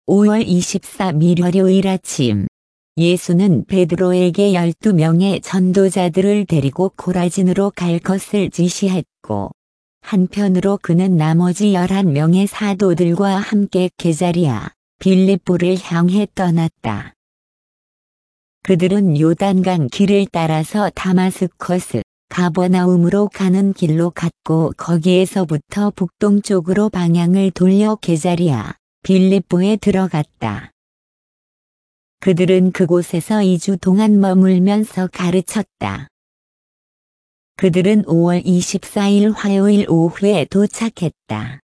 5월 24일 월요일 아침, 예수는 베드로에게 12명의 전도자들을 데리고 코라진으로 갈 것을 지시했고, 한편으로 그는 나머지 11명의 사도들과 함께 게사리아 빌립보를 향해 떠났다. 그들은 요단강 길을 따라서 다마스커스 가버나움으로 가는 길로 갔고, 거기에서부터 북동쪽으로 방향을 돌려 게사리아 빌립보에 들어갔다. 그들은 그곳에서 2주 동안 머물면서 가르쳤다. 그들은 5월 24일 화요일 오후에 도착했다.